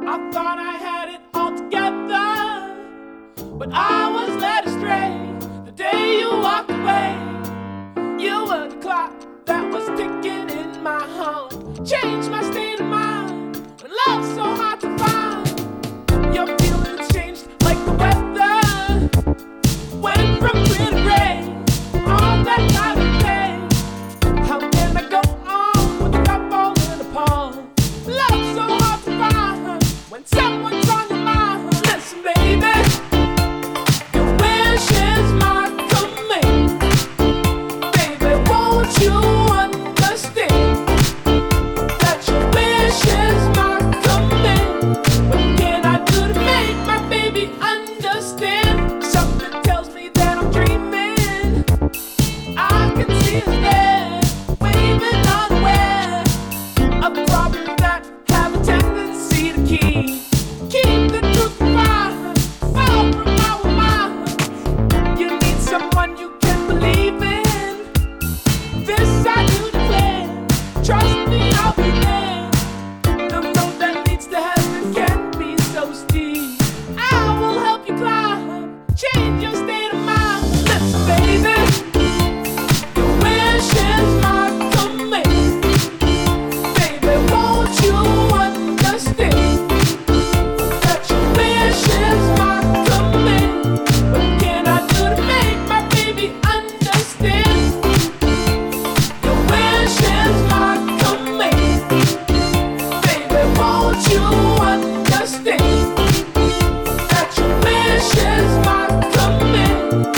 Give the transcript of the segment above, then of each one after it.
I thought I had it all together, but I was led astray the day you walked away. You were the clock that was ticking in my heart, changed my state of mind when love's so hard to find. Your feelings changed like the weather, went from clear to gray on that cloudy day. How can I go on with the cup falling apart? Love's so hard to find when someone's on your mind. Listen, baby, your wish is my command. Baby, won't you understand that your wish is my command? What can I do to make my baby understand? Something tells me that I'm dreaming. I can see his head waving unaware of problems that have a tendency to keep the truth from far from our minds. You need someone you can believe in. This I do declare. Trust me, I'll be there. The road that leads to heaven can be so steep. I will help you climb, change your state of mind. Listen, baby, your wish is my command. Baby, won't you understand that your wish is my command? What can I do to make my baby understand? Your wish is my command. Baby, won't you understand that your wish is my command?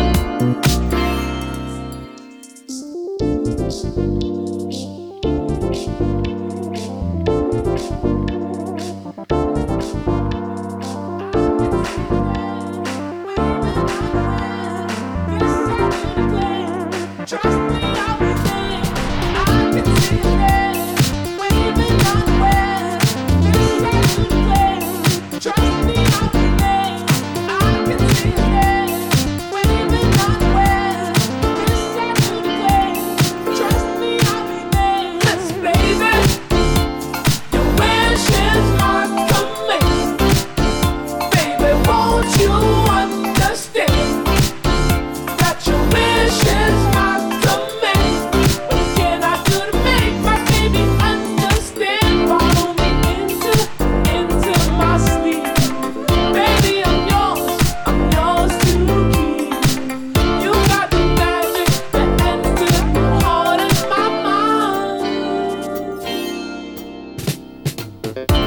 Trust me, I'll be there. I can see you there, waving unaware. This I do declare. Trust me, I'll be there. I can see you there, waving unaware. This I do declare. Trust me, I'll be there. Listen, baby, your wish is my command. Baby, won't you understand that your wish is my command? What can I do to make my baby understand? Follow me into my sleep. Baby, I'm yours to keep. You got the magic that enters the heart and my mind.